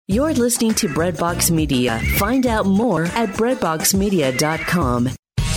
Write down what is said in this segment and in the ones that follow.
You're listening to Breadbox Media. Find out more at breadboxmedia.com.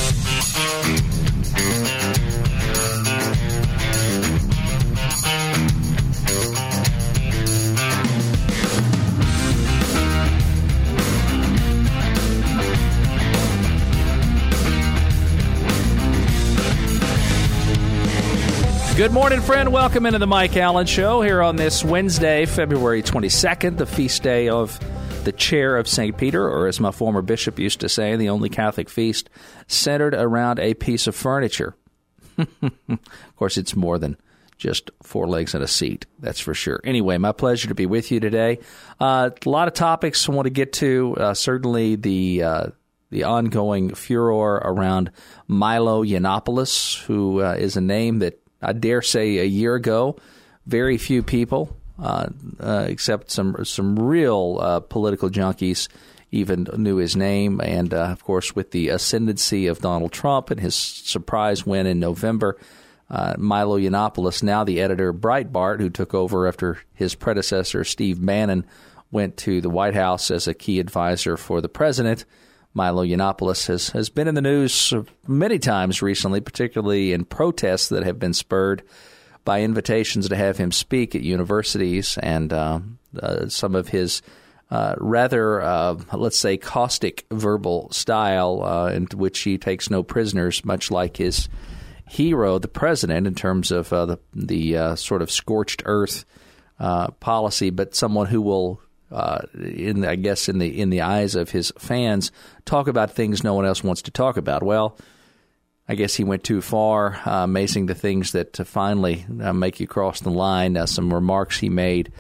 Good morning, friend. Welcome into the Mike Allen Show here on this Wednesday, February 22nd, the feast day of the Chair of St. Peter, or as my former bishop used to say, the only Catholic feast centered around a piece of furniture. Of course, it's more than just four legs and a seat, that's for sure. Anyway, my pleasure to be with you today. A lot of topics I want to get to. Certainly the ongoing furor around Milo Yiannopoulos, who is a name that I dare say a year ago, very few people, except some real political junkies, even knew his name. And, of course, with the ascendancy of Donald Trump and his surprise win in November, Milo Yiannopoulos, now the editor of Breitbart, who took over after his predecessor, Steve Bannon, went to the White House as a key advisor for the president. Milo Yiannopoulos has been in the news many times recently, particularly in protests that have been spurred by invitations to have him speak at universities and some of his rather, let's say, caustic verbal style in which he takes no prisoners, much like his hero, the president, in terms of the sort of scorched earth policy, but someone who will in the eyes of his fans, talk about things no one else wants to talk about. Well, I guess he went too far, amazing the things that finally make you cross the line. Some remarks he made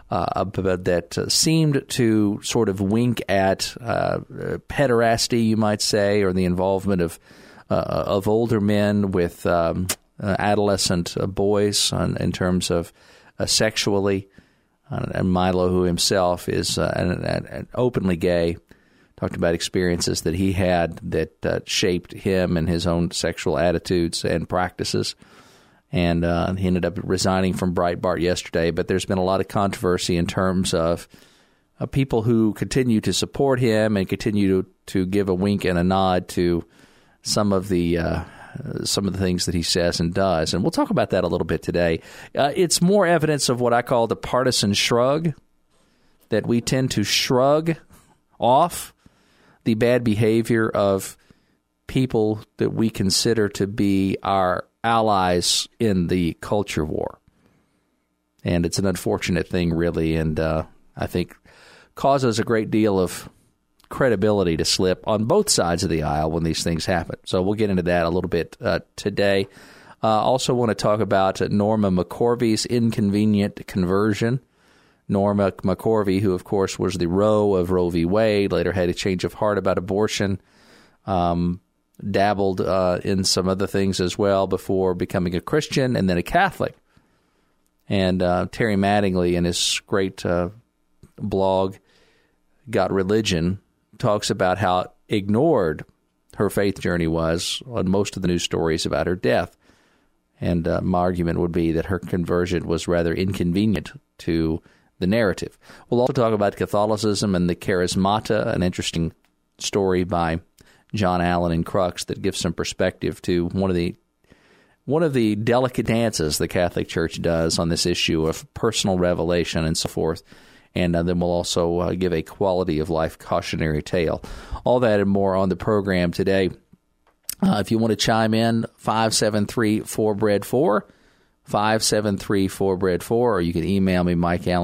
that seemed to sort of wink at pederasty, you might say, or the involvement of older men with adolescent boys in terms of sexually. And Milo, who himself is an openly gay, talked about experiences that he had that shaped him and his own sexual attitudes and practices. And he ended up resigning from Breitbart yesterday. But there's been a lot of controversy in terms of people who continue to support him and continue to give a wink and a nod to some of the things that he says and does. And we'll talk about that a little bit today. It's more evidence of what I call the partisan shrug, that we tend to shrug off the bad behavior of people that we consider to be our allies in the culture war. And it's an unfortunate thing, really, and I think causes a great deal of credibility to slip on both sides of the aisle when these things happen. So we'll get into that a little bit today. Also want to talk about Norma McCorvey's inconvenient conversion. Norma McCorvey, who, of course, was the Roe of Roe v. Wade, later had a change of heart about abortion, dabbled in some other things as well before becoming a Christian and then a Catholic. And Terry Mattingly, in his great blog, Got Religion, talks about how ignored her faith journey was on most of the news stories about her death. And my argument would be that her conversion was rather inconvenient to the narrative. We'll also talk about Catholicism and the Charismata, an interesting story by John Allen in Crux that gives some perspective to one of the delicate dances the Catholic Church does on this issue of personal revelation and so forth. And then we'll also give a quality of life cautionary tale. All that and more on the program today. If you want to chime in, 573-4BREAD4, 573-4BREAD4, or you can email me,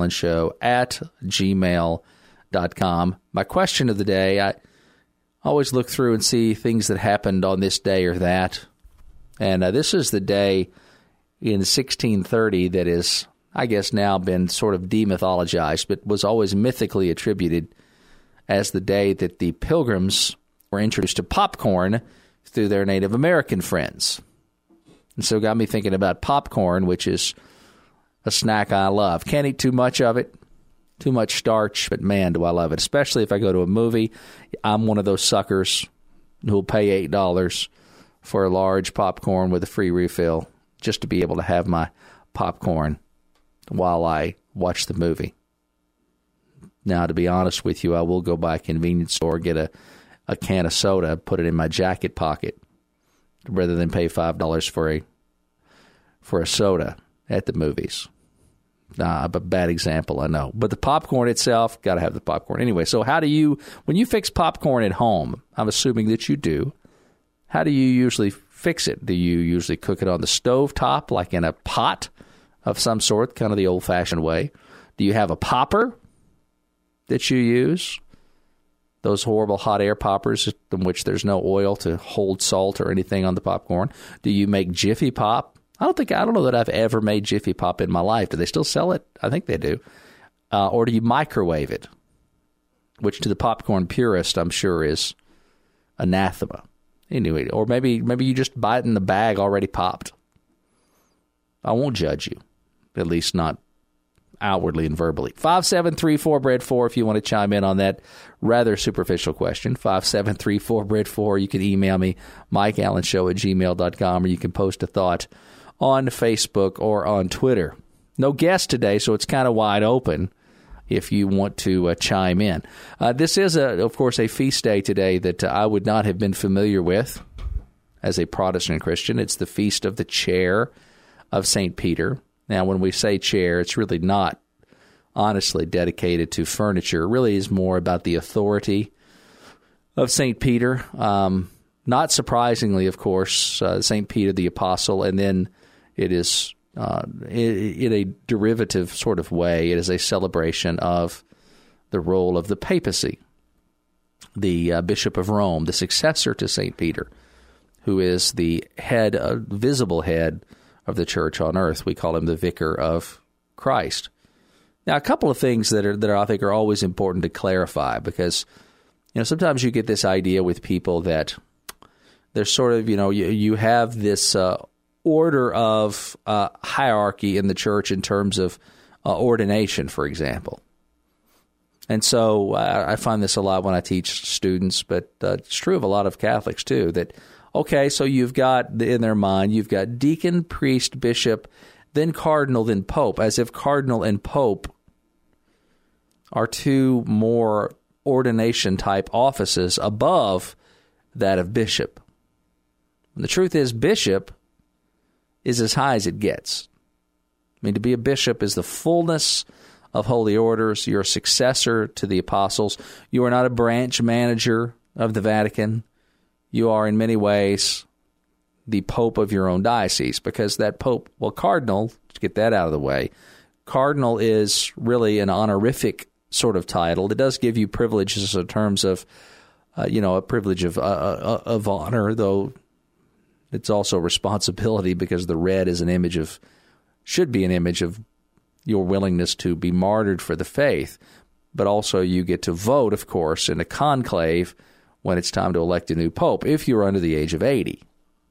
mikeallenshow@gmail.com. My question of the day, I always look through and see things that happened on this day or that. And this is the day in 1630 that is, I guess, now been sort of demythologized, but was always mythically attributed as the day that the Pilgrims were introduced to popcorn through their Native American friends. And so it got me thinking about popcorn, which is a snack I love. Can't eat too much of it, too much starch, but man, do I love it. Especially if I go to a movie, I'm one of those suckers who will pay $8 for a large popcorn with a free refill just to be able to have my popcorn while I watch the movie. Now, to be honest with you, I will go by a convenience store, get a can of soda, put it in my jacket pocket, rather than pay $5 for a soda at the movies. A bad example, I know. But the popcorn itself, got to have the popcorn. Anyway, so when you fix popcorn at home, I'm assuming that you do, how do you usually fix it? Do you usually cook it on the stove top, like in a pot of some sort, kind of the old-fashioned way? Do you have a popper that you use? Those horrible hot air poppers in which there's no oil to hold salt or anything on the popcorn. Do you make Jiffy Pop? I don't know that I've ever made Jiffy Pop in my life. Do they still sell it? I think they do. Or do you microwave it? Which to the popcorn purist, I'm sure, is anathema. Anyway, or maybe you just buy it in the bag already popped. I won't judge you, at least not outwardly and verbally. 573-4-BREAD-4 if you want to chime in on that rather superficial question. 573-4-BREAD-4. You can email me, MikeAllenShow@gmail.com, or you can post a thought on Facebook or on Twitter. No guest today, so it's kind of wide open if you want to chime in. This is, of course, a feast day today that I would not have been familiar with as a Protestant Christian. It's the Feast of the Chair of St. Peter. Now, when we say chair, it's really not honestly dedicated to furniture. It really is more about the authority of St. Peter. Not surprisingly, of course, St. Peter the Apostle, and then it is in a derivative sort of way, it is a celebration of the role of the papacy, the Bishop of Rome, the successor to St. Peter, who is the head, visible head of the church on earth. We call him the Vicar of Christ. Now, a couple of things that I think are always important to clarify, because sometimes you get this idea with people that there's sort of you have this order of hierarchy in the church in terms of ordination, for example. And so I find this a lot when I teach students, but it's true of a lot of Catholics too, that okay, so you've got, in their mind, you've got deacon, priest, bishop, then cardinal, then pope, as if cardinal and pope are two more ordination-type offices above that of bishop. And the truth is, bishop is as high as it gets. I mean, to be a bishop is the fullness of holy orders. You're a successor to the apostles. You are not a branch manager of the Vatican. You are in many ways the pope of your own diocese, because that pope, cardinal, to get that out of the way, cardinal is really an honorific sort of title. It does give you privileges in terms of, a privilege of honor, though it's also responsibility, because the red is should be an image of your willingness to be martyred for the faith. But also you get to vote, of course, in a conclave when it's time to elect a new pope, if you're under the age of 80.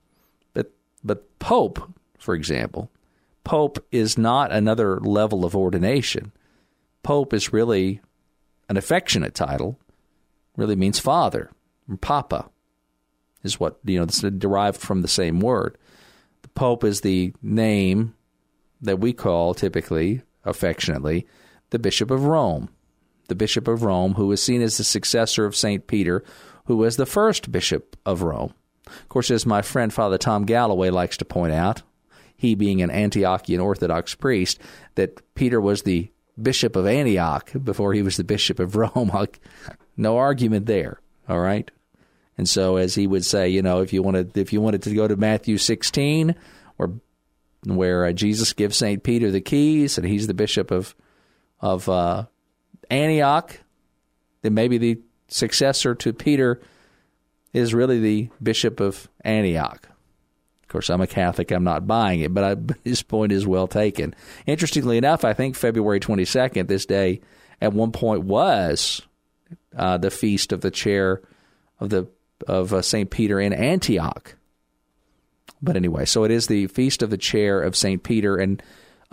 But pope, for example, pope is not another level of ordination. Pope is really an affectionate title, really means father, or papa, is what, it's derived from the same word. The pope is the name that we call, typically, affectionately, the Bishop of Rome. The Bishop of Rome, who is seen as the successor of St. Peter, who was the first Bishop of Rome. Of course, as my friend Father Tom Galloway likes to point out, he being an Antiochian Orthodox priest, that Peter was the Bishop of Antioch before he was the Bishop of Rome. No argument there, all right? And so, as he would say, if you wanted to go to Matthew 16, where Jesus gives St. Peter the keys, and he's the Bishop of Antioch, then maybe the successor to Peter is really the Bishop of Antioch. Of course, I'm a Catholic. I'm not buying it, but his point is well taken. Interestingly enough, I think February 22nd, this day, at one point was the feast of the chair of St. Peter in Antioch. But anyway, so it is the feast of the chair of St. Peter, and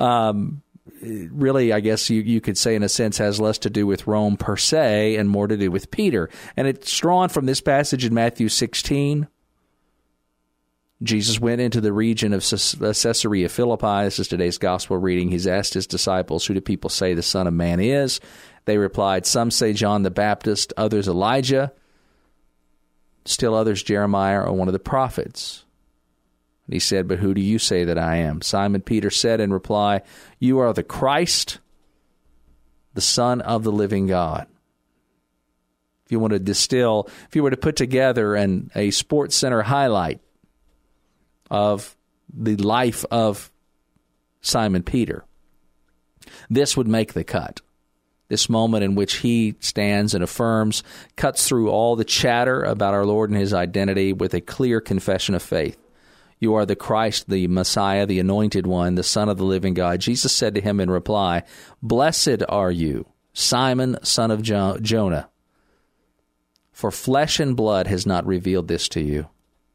really, I guess you could say, in a sense, has less to do with Rome per se and more to do with Peter. And it's drawn from this passage in Matthew 16, Jesus went into the region of Caesarea Philippi. This is today's gospel reading. He's asked his disciples, who do people say the Son of Man is? They replied, some say John the Baptist, others Elijah, still others Jeremiah or one of the prophets. And he said, but who do you say that I am? Simon Peter said in reply, you are the Christ, the Son of the living God. If you want to distill, if you were to put together a Sports Center highlight of the life of Simon Peter, this would make the cut. This moment in which he stands and affirms, cuts through all the chatter about our Lord and his identity with a clear confession of faith. You are the Christ, the Messiah, the Anointed One, the Son of the living God. Jesus said to him in reply, blessed are you, Simon, son of Jonah, for flesh and blood has not revealed this to you,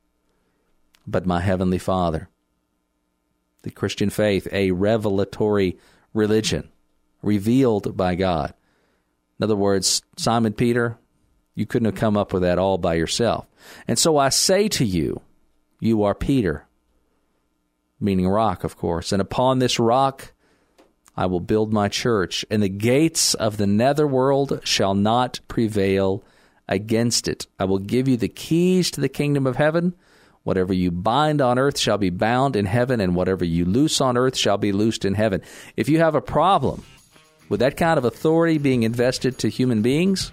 but my heavenly Father. The Christian faith, a revelatory religion, revealed by God. In other words, Simon Peter, you couldn't have come up with that all by yourself. And so I say to you, you are Peter, meaning rock, of course, and upon this rock I will build my church, and the gates of the netherworld shall not prevail against it. I will give you the keys to the kingdom of heaven. Whatever you bind on earth shall be bound in heaven, and whatever you loose on earth shall be loosed in heaven. If you have a problem with that kind of authority being invested to human beings,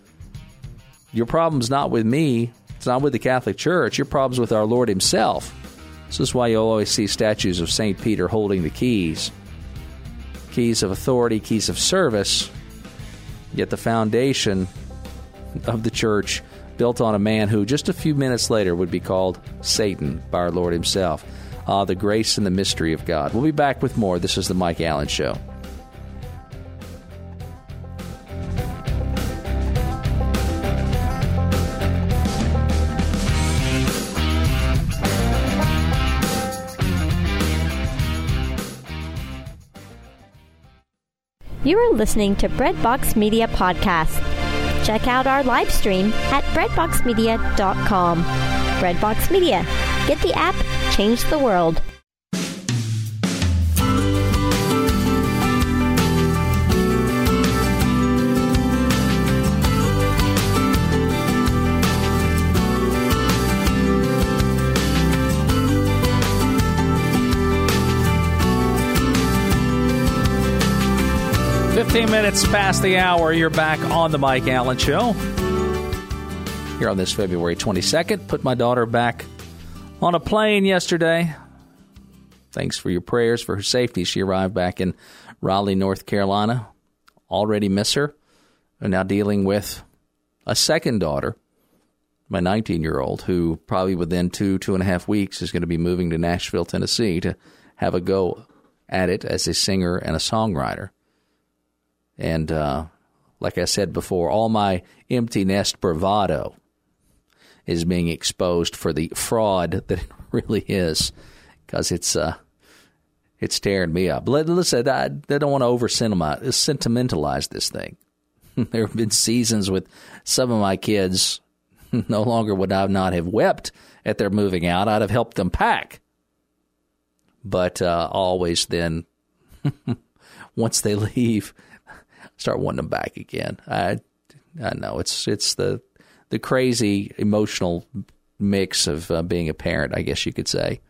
your problem's not with me. It's not with the Catholic Church. Your problem's with our Lord himself. This is why you'll always see statues of St. Peter holding the keys. Keys of authority, keys of service. Yet the foundation of the church built on a man who just a few minutes later would be called Satan by our Lord himself. The grace and the mystery of God. We'll be back with more. This is the Mike Allen Show. You are listening to Breadbox Media Podcast. Check out our live stream at breadboxmedia.com. Breadbox Media. Get the app, change the world. Minutes past the hour, you're back on the Mike Allen Show. Here on this February 22nd, put my daughter back on a plane yesterday. Thanks for your prayers for her safety. She arrived back in Raleigh, North Carolina. Already miss her. And now dealing with a second daughter, my 19-year-old, who probably within 2.5 weeks is going to be moving to Nashville, Tennessee to have a go at it as a singer and a songwriter. And like I said before, all my empty nest bravado is being exposed for the fraud that it really is, because it's tearing me up. Listen, I don't want to over-sentimentalize this thing. There have been seasons with some of my kids, no longer would I not have wept at their moving out. I'd have helped them pack. But always then, once they leave, start wanting them back again. I know it's the crazy emotional mix of being a parent, I guess you could say.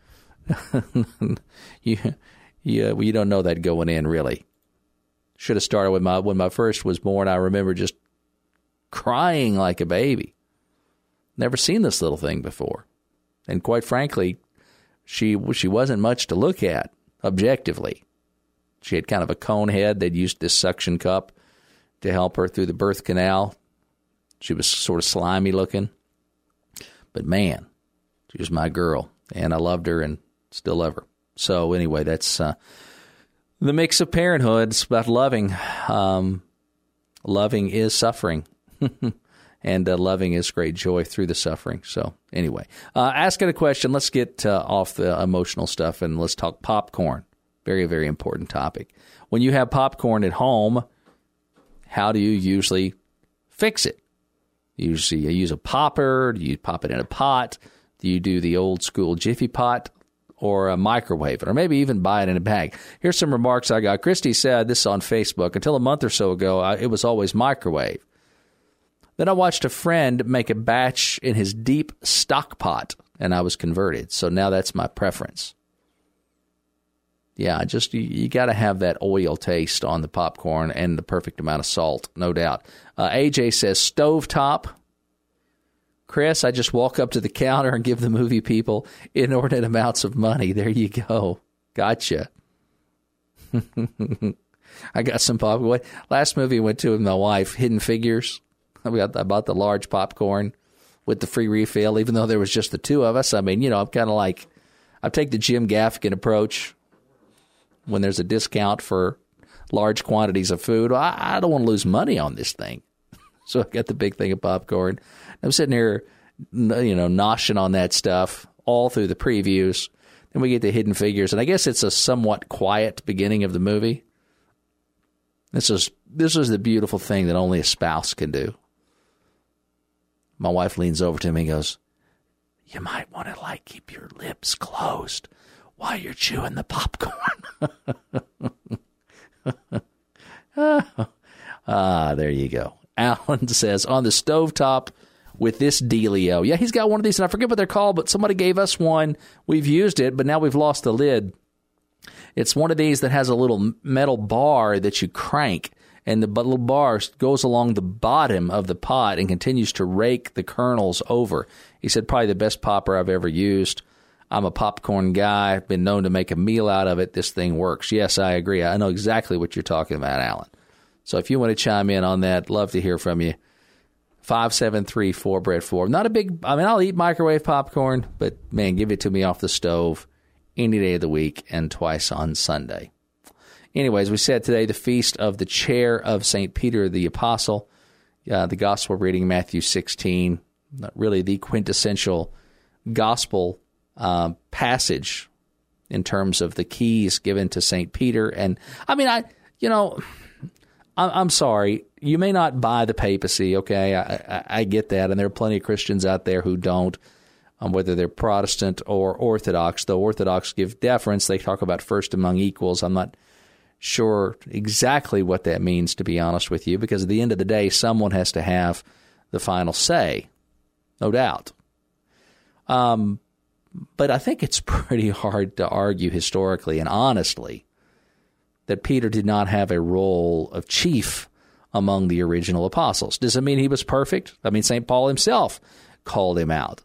You don't know that going in, really. Should have started with when my first was born. I remember just crying like a baby. Never seen this little thing before, and quite frankly, she wasn't much to look at objectively. She had kind of a cone head. They'd used this suction cup to help her through the birth canal. She was sort of slimy looking. But man, she was my girl, and I loved her and still love her. So anyway, that's the mix of parenthood. It's about loving. Loving is suffering, and loving is great joy through the suffering. So anyway, asking a question. Let's get off the emotional stuff, and let's talk popcorn. Very, very important topic. When you have popcorn at home, how do you usually fix it? Usually you use a popper. Do you pop it in a pot? Do you do the old school Jiffy Pot or a microwave it, or maybe even buy it in a bag? Here's some remarks I got. Christy said, this is on Facebook, until a month or so ago, it was always microwave. Then I watched a friend make a batch in his deep stock pot, and I was converted. So now that's my preference. Yeah, just you got to have that oil taste on the popcorn and the perfect amount of salt, no doubt. AJ says stovetop. Chris, I just walk up to the counter and give the movie people inordinate amounts of money. There you go. Gotcha. I got some popcorn. Last movie I went to with my wife, Hidden Figures. I bought the large popcorn with the free refill, even though there was just the two of us. I mean, I'm kind of like, I take the Jim Gaffigan approach when there's a discount for large quantities of food. I don't want to lose money on this thing. So I got the big thing of popcorn. I'm sitting here, noshing on that stuff all through the previews. Then we get to Hidden Figures, and I guess it's a somewhat quiet beginning of the movie. This is the beautiful thing that only a spouse can do. My wife leans over to me and goes, "You might want to keep your lips closed while you're chewing the popcorn." There you go. Alan says, on the stovetop with this dealio. Yeah, he's got one of these, and I forget what they're called, but somebody gave us one. We've used it, but now we've lost the lid. It's one of these that has a little metal bar that you crank, and the little bar goes along the bottom of the pot and continues to rake the kernels over. He said probably the best popper I've ever used. I'm a popcorn guy. I've been known to make a meal out of it. This thing works. Yes, I agree. I know exactly what you're talking about, Alan. So if you want to chime in on that, love to hear from you. 573-4BREAD4. Not a big, I'll eat microwave popcorn, but man, give it to me off the stove any day of the week and twice on Sunday. Anyways, we said today the feast of the chair of St. Peter the Apostle. The gospel reading, Matthew 16, really the quintessential gospel passage in terms of the keys given to St. Peter. And I'm sorry, you may not buy the papacy, okay? I get that, and there are plenty of Christians out there who don't, whether they're Protestant or Orthodox. Though Orthodox give deference, they talk about first among equals. I'm not sure exactly what that means, to be honest with you, because at the end of the day, someone has to have the final say, no doubt. But I think it's pretty hard to argue historically and honestly that Peter did not have a role of chief among the original apostles. Does it mean he was perfect? St. Paul himself called him out.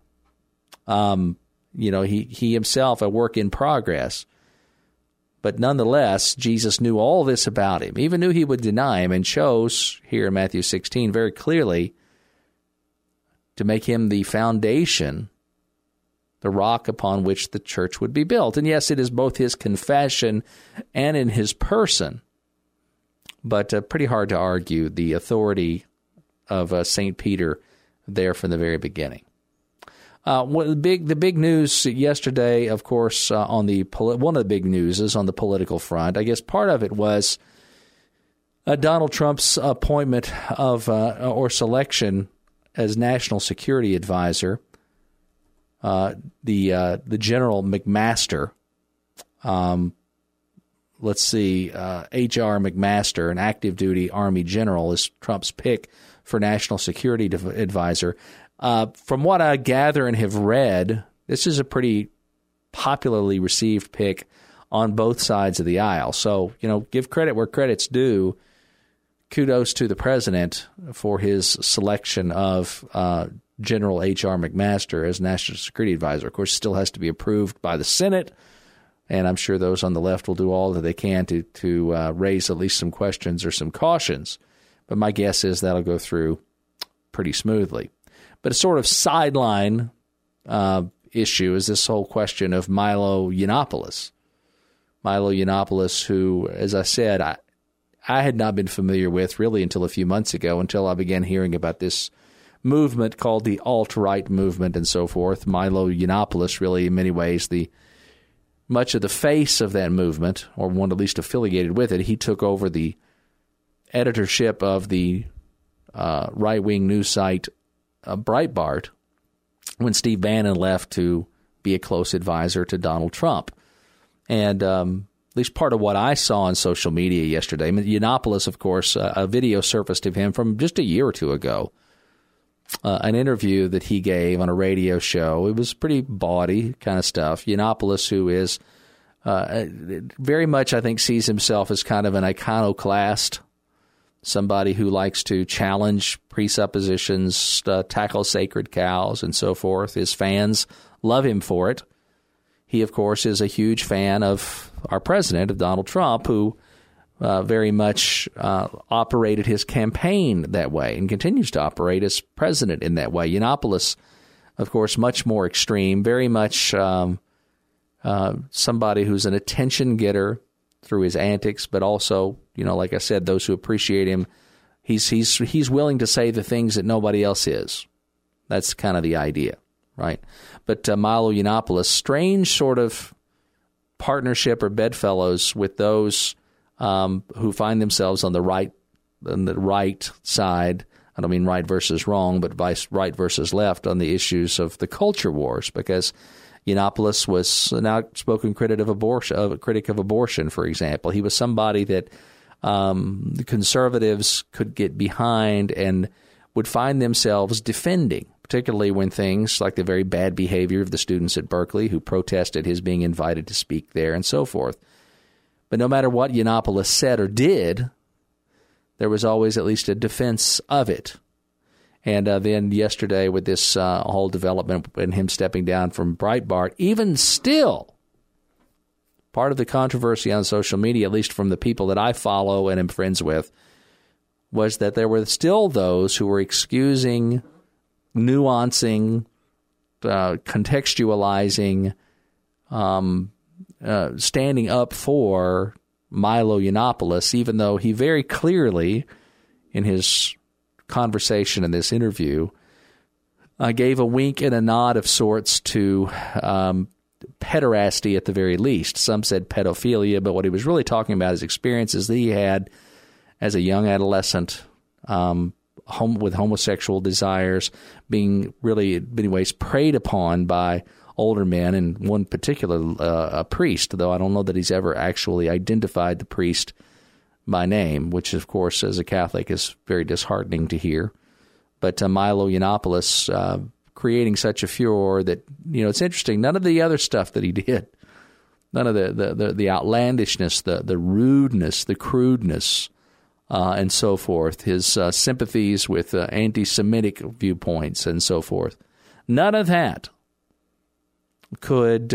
He himself a work in progress. But nonetheless, Jesus knew all this about him, even knew he would deny him, and chose, here in Matthew 16, very clearly to make him the foundation, the rock upon which the church would be built. And yes, it is both his confession and in his person, but pretty hard to argue the authority of St. Peter there from the very beginning. The big news yesterday, of course, one of the big news is on the political front. I guess part of it was Donald Trump's appointment of or selection as National Security Advisor. The General McMaster, H.R. McMaster, an active duty Army general, is Trump's pick for National Security Advisor. From what I gather and have read, this is a pretty popularly received pick on both sides of the aisle. So, give credit where credit's due. Kudos to the president for his selection of General H.R. McMaster as National Security Advisor. Of course, still has to be approved by the Senate, and I'm sure those on the left will do all that they can to raise at least some questions or some cautions. But my guess is that'll go through pretty smoothly. But a sort of sideline issue is this whole question of Milo Yiannopoulos. Milo Yiannopoulos, who, as I said, I had not been familiar with really until a few months ago, until I began hearing about this movement called the alt-right movement and so forth. Milo Yiannopoulos, really in many ways much of the face of that movement, or one at least affiliated with it. He took over the editorship of the right-wing news site Breitbart when Steve Bannon left to be a close advisor to Donald Trump. And at least part of what I saw on social media yesterday, Yiannopoulos, of course, a video surfaced of him from just a year or two ago, an interview that he gave on a radio show. It was pretty bawdy kind of stuff. Yiannopoulos, who is very much, I think, sees himself as kind of an iconoclast, somebody who likes to challenge presuppositions, tackle sacred cows, and so forth. His fans love him for it. He, of course, is a huge fan of our president, of Donald Trump, who very much operated his campaign that way and continues to operate as president in that way. Yiannopoulos, of course, much more extreme, very much somebody who's an attention getter through his antics, but also, like I said, those who appreciate him, he's willing to say the things that nobody else is. That's kind of the idea, right? But Milo Yiannopoulos, strange sort of partnership or bedfellows with those who find themselves on the right side. I don't mean right versus wrong, but right versus left on the issues of the culture wars, because Yiannopoulos was an outspoken critic of abortion, for example. He was somebody that the conservatives could get behind and would find themselves defending, particularly when things like the very bad behavior of the students at Berkeley who protested his being invited to speak there and so forth. But no matter what Yiannopoulos said or did, there was always at least a defense of it. And then yesterday with this whole development and him stepping down from Breitbart, even still, part of the controversy on social media, at least from the people that I follow and am friends with, was that there were still those who were excusing, nuancing, contextualizing, standing up for Milo Yiannopoulos, even though he very clearly, in his conversation in this interview, gave a wink and a nod of sorts to pederasty at the very least. Some said pedophilia, but what he was really talking about is experiences that he had as a young adolescent with homosexual desires, being really, in many ways, preyed upon by older men, and one particular a priest, though I don't know that he's ever actually identified the priest by name, which, of course, as a Catholic is very disheartening to hear. But Milo Yiannopoulos creating such a furor that, it's interesting, none of the other stuff that he did, none of the outlandishness, the rudeness, the crudeness, and so forth, his sympathies with anti-Semitic viewpoints and so forth, none of that could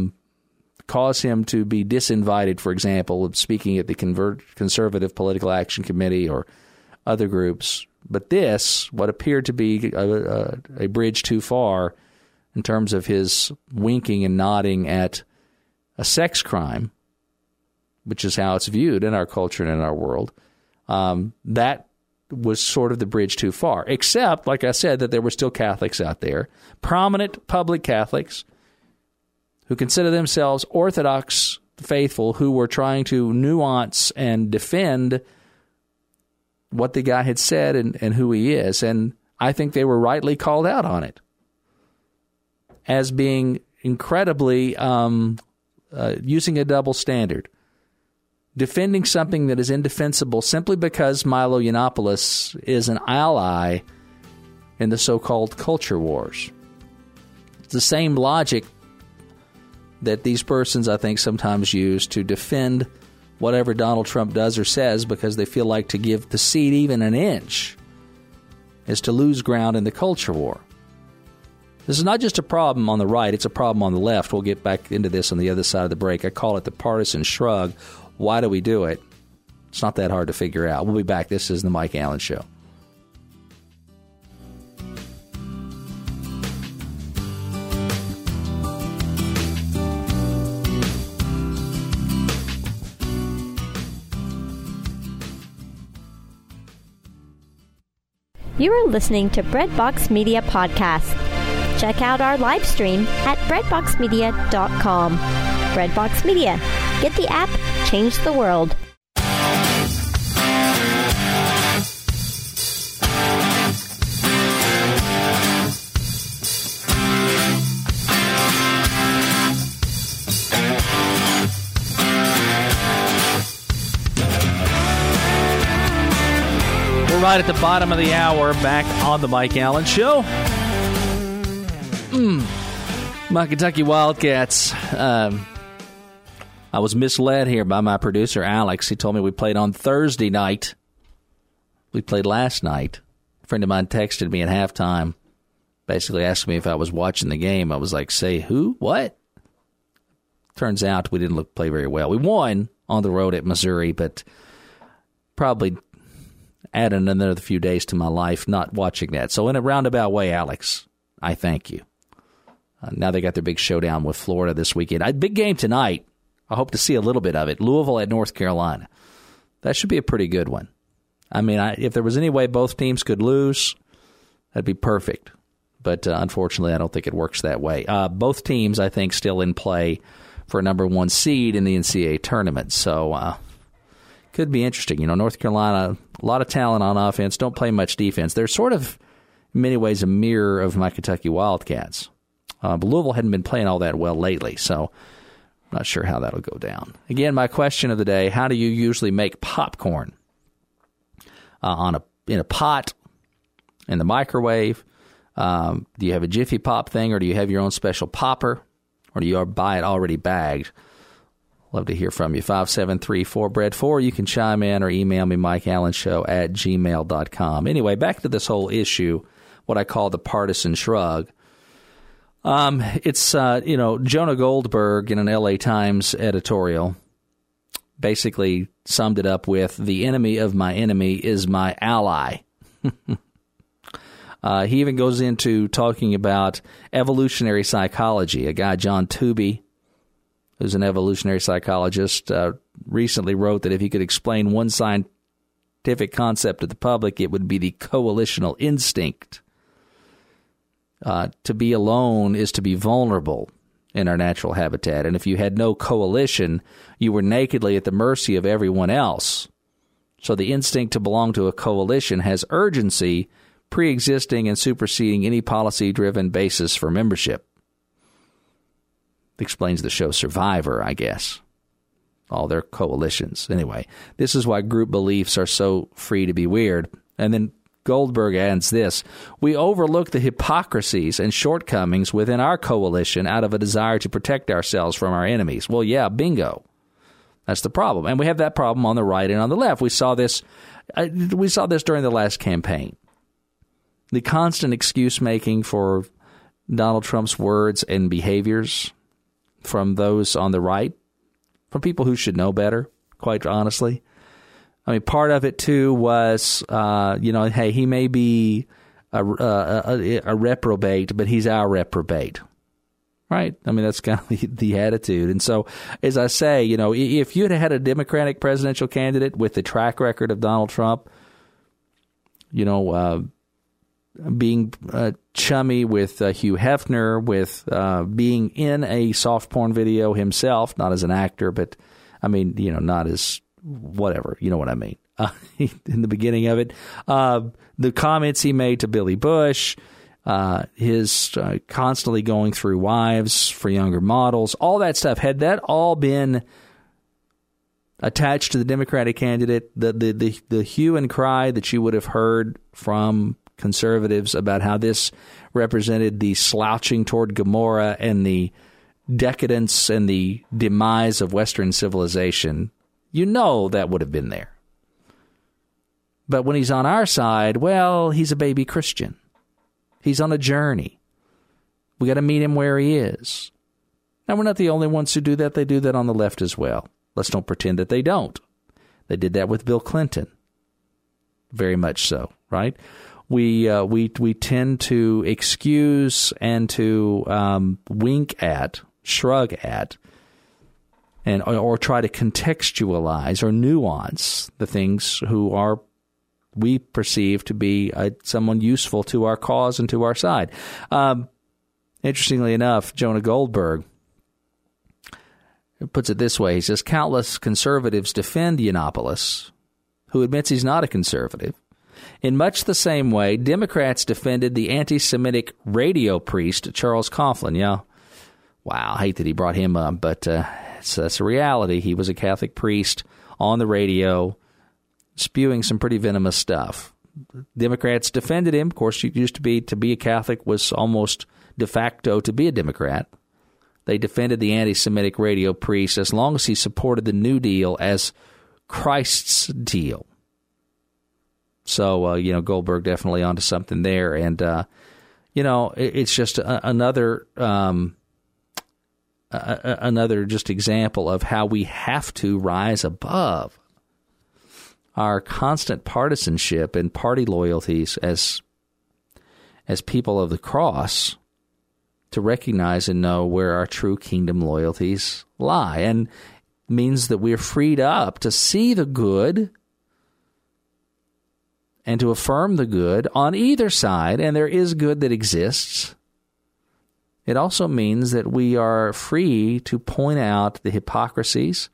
cause him to be disinvited, for example, of speaking at the Conservative Political Action Committee or other groups. But this, what appeared to be a bridge too far in terms of his winking and nodding at a sex crime, which is how it's viewed in our culture and in our world, that was sort of the bridge too far. Except, like I said, that there were still Catholics out there, prominent public Catholics, who consider themselves Orthodox faithful, who were trying to nuance and defend what the guy had said and who he is. And I think they were rightly called out on it as being incredibly using a double standard, defending something that is indefensible simply because Milo Yiannopoulos is an ally in the so-called culture wars. It's the same logic that these persons, I think, sometimes use to defend whatever Donald Trump does or says because they feel like to give the seat even an inch is to lose ground in the culture war. This is not just a problem on the right, it's a problem on the left. We'll get back into this on the other side of the break. I call it the partisan shrug. Why do we do it? It's not that hard to figure out. We'll be back. This is The Mike Allen Show. You are listening to Breadbox Media Podcast. Check out our live stream at breadboxmedia.com. Breadbox Media. Get the app, change the world. right, at the bottom of the hour, back on the Mike Allen Show. My Kentucky Wildcats. I was misled here by my producer, Alex. He told me we played on Thursday night. We played last night. A friend of mine texted me at halftime, basically asking me if I was watching the game. I was like, say who? What? Turns out we didn't play very well. We won on the road at Missouri, but probably adding another few days to my life not watching that. So in a roundabout way, Alex, I thank you. Now they got their big showdown with Florida this weekend. Big game tonight. I hope to see a little bit of it. Louisville at North Carolina. That should be a pretty good one. I mean, if there was any way both teams could lose, that'd be perfect. But unfortunately, I don't think it works that way. Both teams, I think, still in play for a number one seed in the NCAA tournament. So could be interesting. You know, North Carolina, a lot of talent on offense, don't play much defense. They're sort of, in many ways, a mirror of my Kentucky Wildcats. But Louisville hadn't been playing all that well lately, so I'm not sure how that'll go down. Again, my question of the day, how do you usually make popcorn? In a pot, in the microwave? Do you have a Jiffy Pop thing, or do you have your own special popper, or do you buy it already bagged? Love to hear from you. 573-4BREAD4. You can chime in or email me, MikeAllenShow@gmail.com. Anyway, back to this whole issue, what I call the partisan shrug. It's, Jonah Goldberg in an LA Times editorial basically summed it up with, the enemy of my enemy is my ally. He even goes into talking about evolutionary psychology. A guy, John Tooby, who's an evolutionary psychologist, recently wrote that if he could explain one scientific concept to the public, it would be the coalitional instinct. To be alone is to be vulnerable in our natural habitat. And if you had no coalition, you were nakedly at the mercy of everyone else. So the instinct to belong to a coalition has urgency, pre-existing and superseding any policy-driven basis for membership. Explains the show Survivor, I guess. All their coalitions. Anyway, this is why group beliefs are so free to be weird. And then Goldberg adds this: we overlook the hypocrisies and shortcomings within our coalition out of a desire to protect ourselves from our enemies. Well, yeah, bingo. That's the problem. And we have that problem on the right and on the left. We saw this during the last campaign. The constant excuse-making for Donald Trump's words and behaviors from those on the right, from people who should know better, quite honestly. I mean, part of it, too, was, hey, he may be a reprobate, but he's our reprobate, right? I mean, that's kind of the attitude. And so, as I say, if you'd had a Democratic presidential candidate with the track record of Donald Trump, being chummy with Hugh Hefner, with being in a soft porn video himself, not as an actor, but, I mean, not as whatever, you know what I mean, in the beginning of it. The comments he made to Billy Bush, his constantly going through wives for younger models, all that stuff, had that all been attached to the Democratic candidate, the hue and cry that you would have heard from conservatives about how this represented the slouching toward Gomorrah and the decadence and the demise of Western civilization, that would have been there. But when he's on our side, well, he's a baby Christian. He's on a journey. We got to meet him where he is. Now, we're not the only ones who do that. They do that on the left as well. Let's don't pretend that they don't. They did that with Bill Clinton. Very much so, right? We tend to excuse and to wink at, shrug at, or try to contextualize or nuance the things we perceive to be someone useful to our cause and to our side. Interestingly enough, Jonah Goldberg puts it this way. He says, countless conservatives defend Yiannopoulos, who admits he's not a conservative. In much the same way, Democrats defended the anti-Semitic radio priest, Charles Coughlin. Yeah, wow, I hate that he brought him up, but that's a reality. He was a Catholic priest on the radio spewing some pretty venomous stuff. Democrats defended him. Of course, it used to be a Catholic was almost de facto to be a Democrat. They defended the anti-Semitic radio priest as long as he supported the New Deal as Christ's deal. So, Goldberg definitely onto something there. And, it's just another just example of how we have to rise above our constant partisanship and party loyalties as people of the cross to recognize and know where our true kingdom loyalties lie. And means that we're freed up to see the good and to affirm the good on either side, and there is good that exists. It also means that we are free to point out the hypocrisies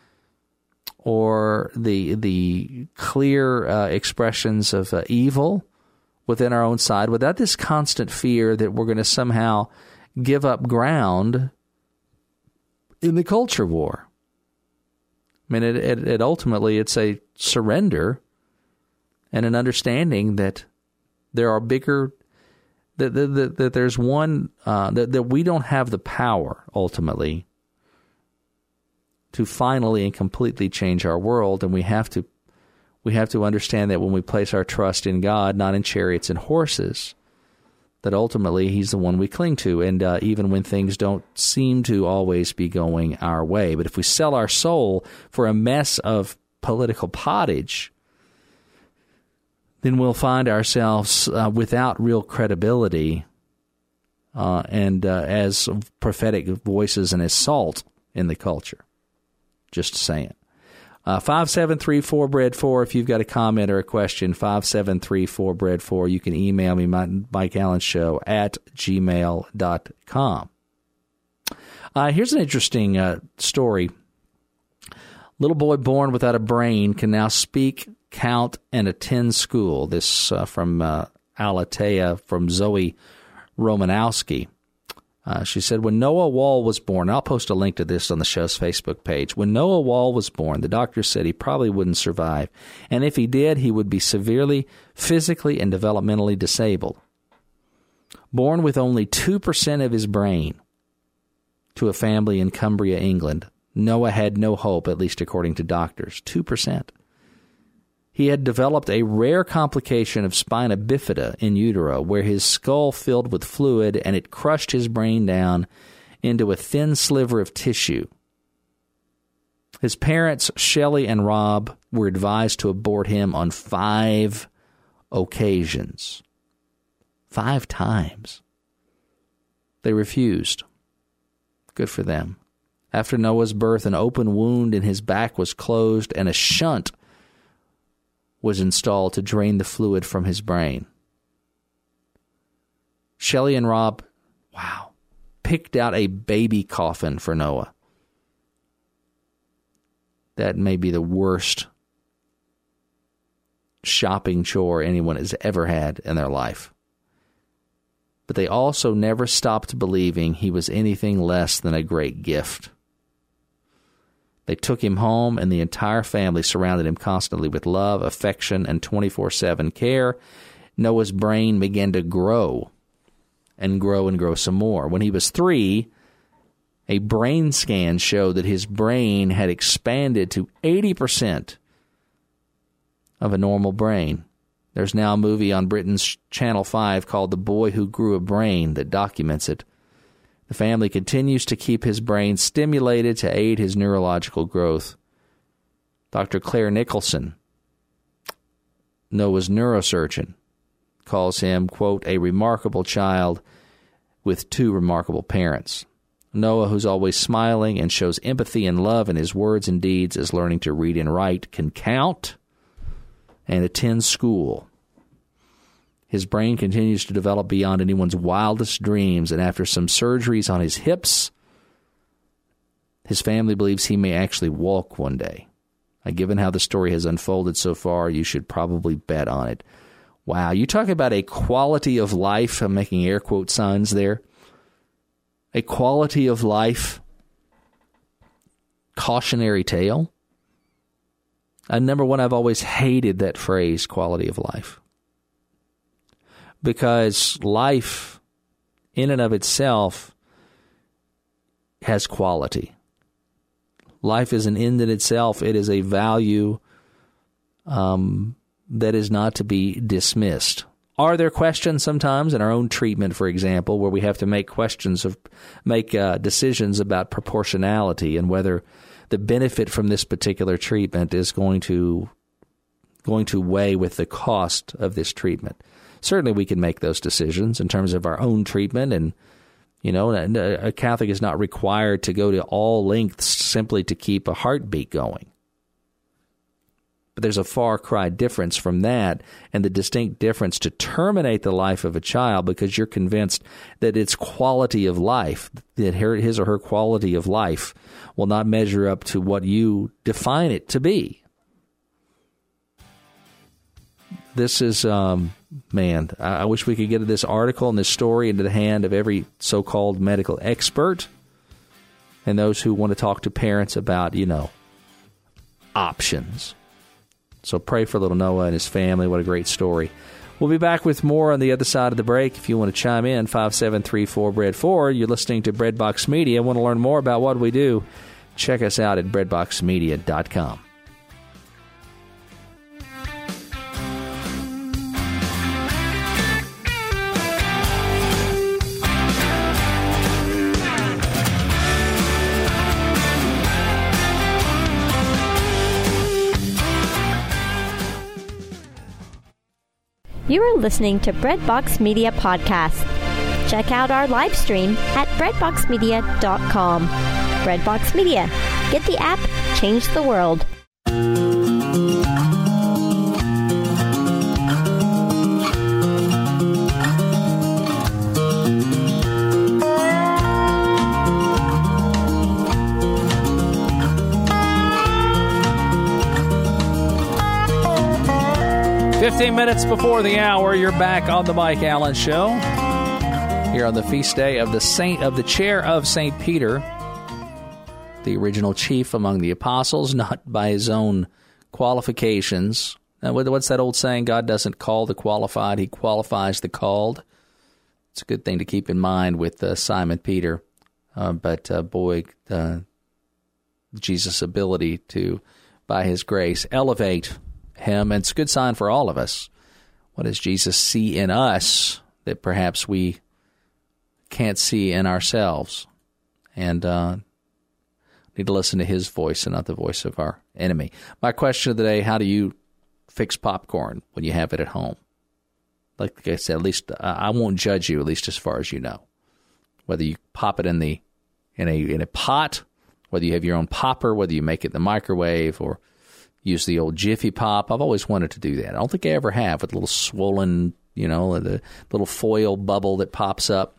or the clear expressions of evil within our own side without this constant fear that we're going to somehow give up ground in the culture war. I mean, it ultimately, it's a surrender and an understanding that there are bigger, that there's one, that we don't have the power, ultimately, to finally and completely change our world. And we have to understand that when we place our trust in God, not in chariots and horses, that ultimately He's the one we cling to, and even when things don't seem to always be going our way. But if we sell our soul for a mess of political pottage, then we'll find ourselves without real credibility and as prophetic voices and as salt in the culture. Just saying. 5734-BREAD4 if you've got a comment or a question, 5734-BREAD4. You can email me, Mike Allen Show at gmail.com. Here's an interesting story. Little boy born without a brain can now speak, count, and attend school. This from Alatea from Zoe Romanowski. She said, when Noah Wall was born, I'll post a link to this on the show's Facebook page. When Noah Wall was born, the doctor said he probably wouldn't survive. And if he did, he would be severely physically and developmentally disabled. Born with only 2% of his brain to a family in Cumbria, England, Noah had no hope, at least according to doctors. 2%. He had developed a rare complication of spina bifida in utero, where his skull filled with fluid and it crushed his brain down into a thin sliver of tissue. His parents, Shelley and Rob, were advised to abort him on 5 occasions. 5 times. They refused. Good for them. After Noah's birth, an open wound in his back was closed and a shunt was installed to drain the fluid from his brain. Shelley and Rob, picked out a baby coffin for Noah. That may be the worst shopping chore anyone has ever had in their life. But they also never stopped believing he was anything less than a great gift. They took him home, and the entire family surrounded him constantly with love, affection, and 24/7 care. Noah's brain began to grow and grow and grow some more. When he was 3, a brain scan showed that his brain had expanded to 80% of a normal brain. There's now a movie on Britain's Channel 5 called The Boy Who Grew a Brain that documents it. The family continues to keep his brain stimulated to aid his neurological growth. Dr. Claire Nicholson, Noah's neurosurgeon, calls him, quote, a remarkable child with 2 remarkable parents. Noah, who's always smiling and shows empathy and love in his words and deeds, is learning to read and write, can count, and attend school. His brain continues to develop beyond anyone's wildest dreams, and after some surgeries on his hips, his family believes he may actually walk one day. Given how the story has unfolded so far, you should probably bet on it. Wow, you talk about a quality of life. I'm making air quote signs there. A quality of life cautionary tale. Number one, I've always hated that phrase, quality of life. because life in and of itself has quality. Life is an end in itself. It is a value that is not to be dismissed. Are there questions sometimes in our own treatment, for example, where we have to make decisions about proportionality and whether the benefit from this particular treatment is going to weigh with the cost of this treatment? Certainly we can make those decisions in terms of our own treatment, and a Catholic is not required to go to all lengths simply to keep a heartbeat going. But there's a far cry difference from that and the distinct difference to terminate the life of a child because you're convinced that its quality of life, that his or her quality of life will not measure up to what you define it to be. This is, I wish we could get this article and this story into the hand of every so-called medical expert and those who want to talk to parents about, options. So pray for little Noah and his family. What a great story. We'll be back with more on the other side of the break. If you want to chime in, 573-4BREAD4. You're listening to Breadbox Media. Want to learn more about what we do? Check us out at breadboxmedia.com. You are listening to Breadbox Media Podcast. Check out our live stream at breadboxmedia.com. Breadbox Media. Get the app, change the world. 15 minutes before the hour, you're back on the Mike Allen Show. Here on the feast day of the chair of St. Peter, the original chief among the apostles, not by his own qualifications. Now, what's that old saying? God doesn't call the qualified, he qualifies the called. It's a good thing to keep in mind with Simon Peter. But Jesus' ability to, by his grace, elevate him, and it's a good sign for all of us. What does Jesus see in us that perhaps we can't see in ourselves? And need to listen to his voice and not the voice of our enemy. My question of the day, how do you fix popcorn when you have it at home? Like I said, at least I won't judge you, at least as far as you know. Whether you pop it in a pot, whether you have your own popper, whether you make it in the microwave or use the old Jiffy Pop. I've always wanted to do that. I don't think I ever have, with a little swollen, the little foil bubble that pops up.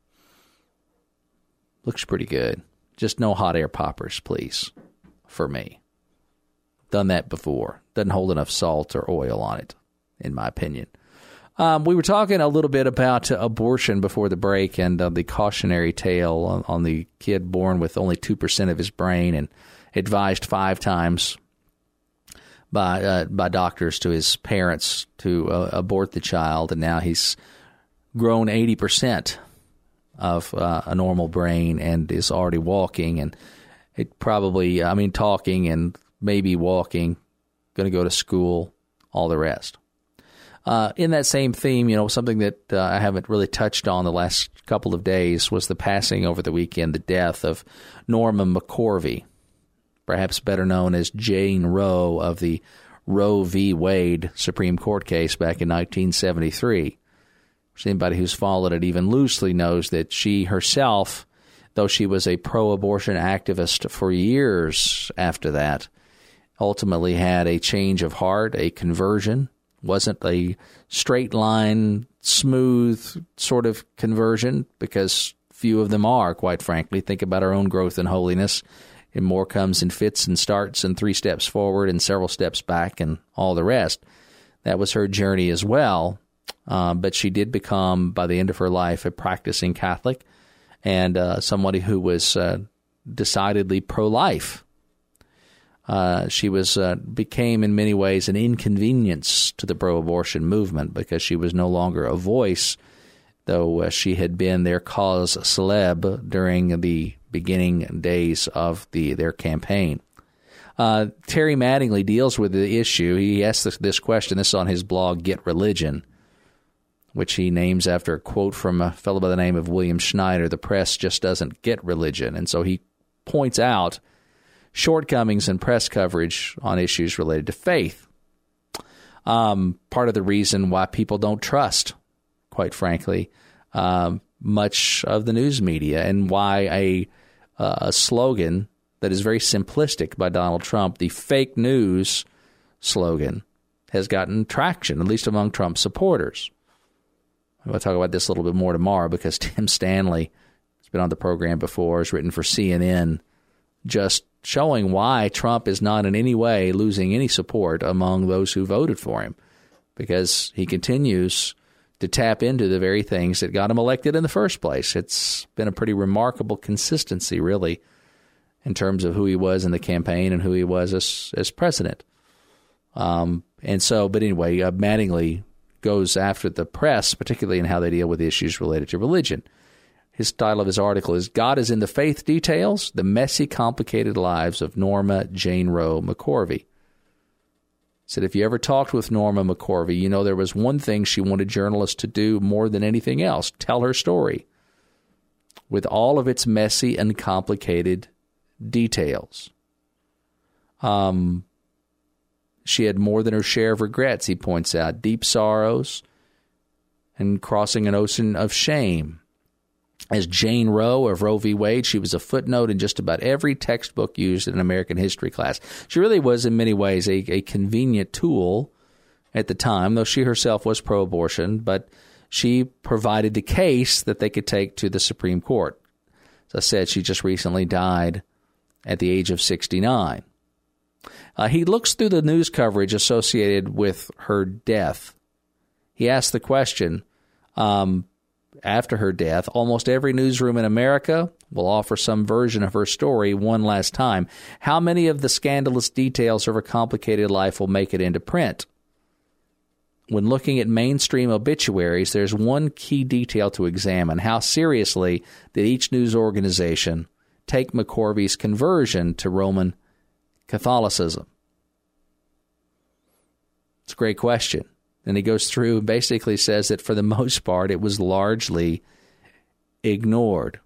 Looks pretty good. Just no hot air poppers, please, for me. Done that before. Doesn't hold enough salt or oil on it, in my opinion. We were talking a little bit about abortion before the break and the cautionary tale on the kid born with only 2% of his brain and advised 5 times by doctors to his parents to abort the child, and now he's grown 80% of a normal brain and is already walking, and talking and maybe walking, going to go to school, all the rest. In that same theme, something that I haven't really touched on the last couple of days was the passing over the weekend, the death of Norma McCorvey, perhaps better known as Jane Roe of the Roe v. Wade Supreme Court case back in 1973. Anybody who's followed it even loosely knows that she herself, though she was a pro-abortion activist for years after that, ultimately had a change of heart, a conversion. Wasn't a straight line, smooth sort of conversion, because few of them are, quite frankly. Think about our own growth in holiness. And more comes in fits and starts and 3 steps forward and several steps back and all the rest. That was her journey as well. But she did become, by the end of her life, a practicing Catholic and somebody who was decidedly pro-life. She became in many ways an inconvenience to the pro-abortion movement because she was no longer a voice, though she had been their cause celeb during the beginning days of their campaign. Terry Mattingly deals with the issue. He asks this question. This is on his blog, Get Religion, which he names after a quote from a fellow by the name of William Schneider. The press just doesn't get religion. And so he points out shortcomings in press coverage on issues related to faith. Part of the reason why people don't trust, quite frankly, much of the news media, and why a slogan that is very simplistic by Donald Trump, the fake news slogan, has gotten traction, at least among Trump supporters. We'll talk about this a little bit more tomorrow because Tim Stanley has been on the program before, has written for CNN, just showing why Trump is not in any way losing any support among those who voted for him, because he continues to tap into the very things that got him elected in the first place. It's been a pretty remarkable consistency, really, in terms of who he was in the campaign and who he was as president. But anyway, Mattingly goes after the press, particularly in how they deal with issues related to religion. His title of his article is God is in the Faith Details, the Messy, Complicated Lives of Norma Jane Roe McCorvey. He said, if you ever talked with Norma McCorvey, you know there was one thing she wanted journalists to do more than anything else, tell her story, with all of its messy and complicated details. She had more than her share of regrets, he points out, deep sorrows and crossing an ocean of shame. As Jane Roe of Roe v. Wade, she was a footnote in just about every textbook used in an American history class. She really was, in many ways, a convenient tool at the time, though she herself was pro-abortion, but she provided the case that they could take to the Supreme Court. As I said, she just recently died at the age of 69. He looks through the news coverage associated with her death. He asks the question, after her death, almost every newsroom in America will offer some version of her story one last time. How many of the scandalous details of her complicated life will make it into print? When looking at mainstream obituaries, there's one key detail to examine. How seriously did each news organization take McCorvey's conversion to Roman Catholicism? It's a great question. And he goes through and basically says that for the most part, it was largely ignored.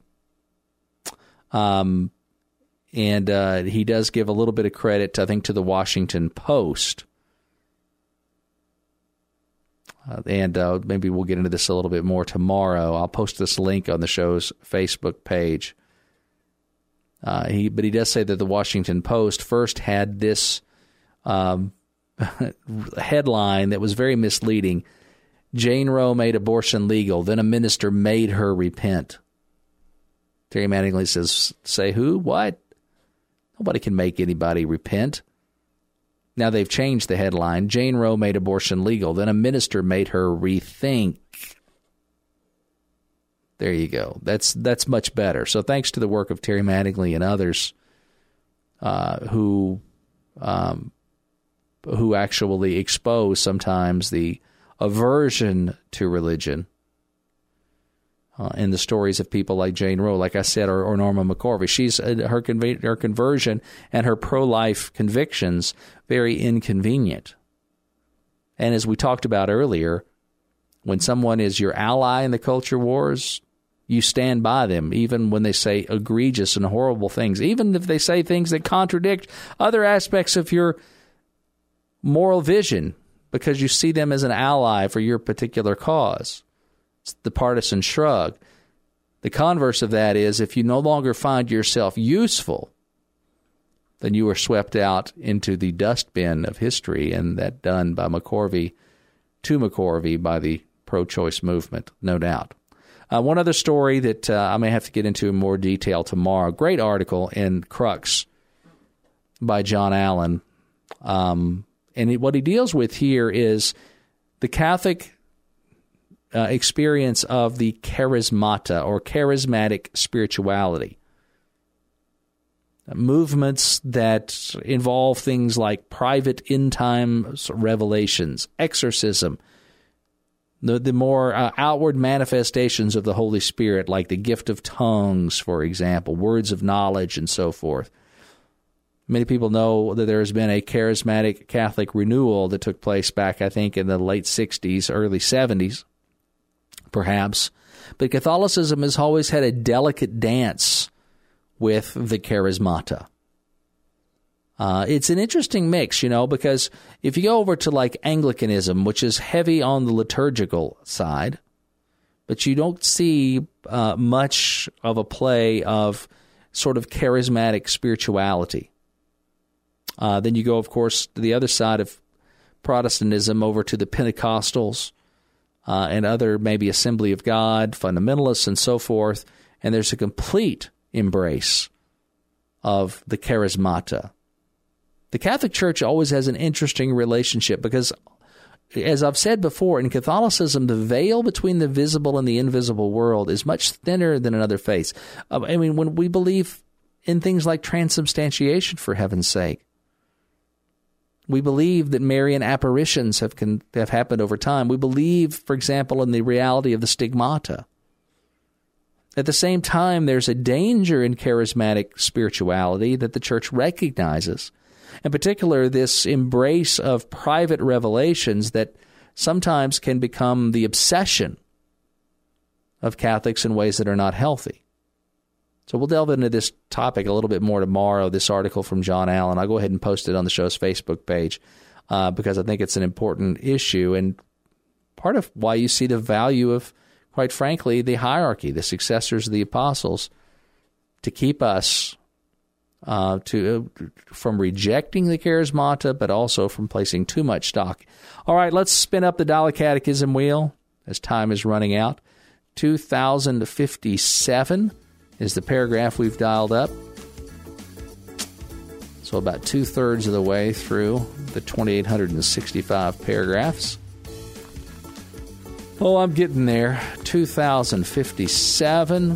And he does give a little bit of credit, I think, to the Washington Post. Maybe we'll get into this a little bit more tomorrow. I'll post this link on the show's Facebook page. But he does say that the Washington Post first had this headline that was very misleading. Jane Roe made abortion legal, then a minister made her repent. Terry Mattingly says, say who? What? Nobody can make anybody repent. Now they've changed the headline. Jane Roe made abortion legal, then a minister made her rethink. There you go. That's much better. So thanks to the work of Terry Mattingly and others who actually expose sometimes the aversion to religion in the stories of people like Jane Roe, like I said, or Norma McCorvey. She's her conversion and her pro-life convictions very inconvenient. And as we talked about earlier, when someone is your ally in the culture wars, you stand by them, even when they say egregious and horrible things, even if they say things that contradict other aspects of your moral vision, because you see them as an ally for your particular cause. It's the partisan shrug. The converse of that is if you no longer find yourself useful, then you are swept out into the dustbin of history, and that done by McCorvey to McCorvey by the pro-choice movement, no doubt. One other story that I may have to get into in more detail tomorrow. Great article in Crux by John Allen. And what he deals with here is the Catholic experience of the charismata or charismatic spirituality. movements that involve things like private end-time revelations, exorcism, the more outward manifestations of the Holy Spirit, like the gift of tongues, for example, words of knowledge, and so forth. Many people know that there has been a charismatic Catholic renewal that took place back, I think, in the late 60s, early 70s, perhaps. But Catholicism has always had a delicate dance with the charismata. It's an interesting mix, because if you go over to like Anglicanism, which is heavy on the liturgical side, but you don't see much of a play of sort of charismatic spirituality. Then you go, of course, to the other side of Protestantism over to the Pentecostals and other maybe Assembly of God, fundamentalists, and so forth, and there's a complete embrace of the charismata. The Catholic Church always has an interesting relationship because, as I've said before, in Catholicism, the veil between the visible and the invisible world is much thinner than in other faiths. When we believe in things like transubstantiation, for heaven's sake, we believe that Marian apparitions have happened over time. We believe, for example, in the reality of the stigmata. At the same time, there's a danger in charismatic spirituality that the Church recognizes. In particular, this embrace of private revelations that sometimes can become the obsession of Catholics in ways that are not healthy. So we'll delve into this topic a little bit more tomorrow, this article from John Allen. I'll go ahead and post it on the show's Facebook page because I think it's an important issue and part of why you see the value of, quite frankly, the hierarchy, the successors of the apostles, to keep us from rejecting the charismata, but also from placing too much stock. All right, let's spin up the Dial Catechism wheel as time is running out. 2057 is the paragraph we've dialed up. So about 2/3 of the way through the 2,865 paragraphs. Oh, I'm getting there. 2057.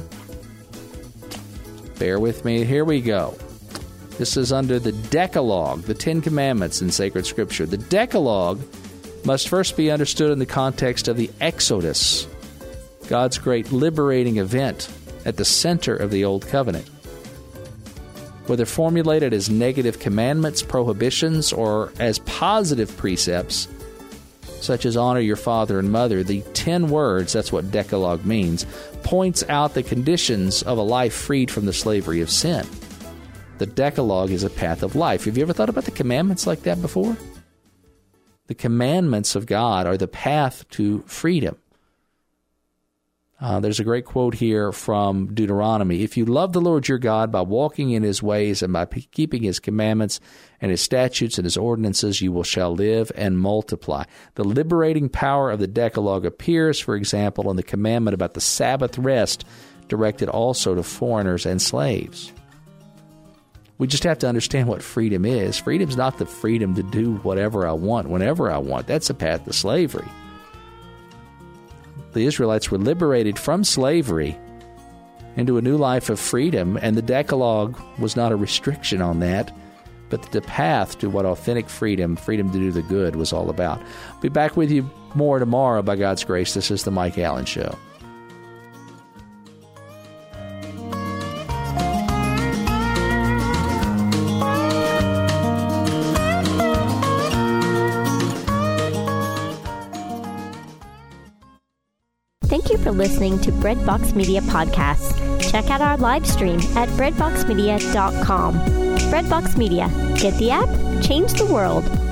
Bear with me. Here we go. This is under the Decalogue, the Ten Commandments in sacred Scripture. The Decalogue must first be understood in the context of the Exodus, God's great liberating event at the center of the Old Covenant. Whether formulated as negative commandments, prohibitions, or as positive precepts, such as honor your father and mother, the 10 words, that's what Decalogue means, points out the conditions of a life freed from the slavery of sin. The Decalogue is a path of life. Have you ever thought about the commandments like that before? The commandments of God are the path to freedom. There's a great quote here from Deuteronomy. If you love the Lord your God by walking in his ways and by keeping his commandments and his statutes and his ordinances, you shall live and multiply. The liberating power of the Decalogue appears, for example, in the commandment about the Sabbath rest, directed also to foreigners and slaves. We just have to understand what freedom is. Freedom's not the freedom to do whatever I want, whenever I want. That's a path to slavery. The Israelites were liberated from slavery into a new life of freedom, and the Decalogue was not a restriction on that, but the path to what authentic freedom to do the good, was all about. I'll be back with you more tomorrow by God's grace. This is The Mike Allen Show. Thank you for listening to Breadbox Media Podcasts. Check out our live stream at breadboxmedia.com. Breadbox Media. Get the app, change the world.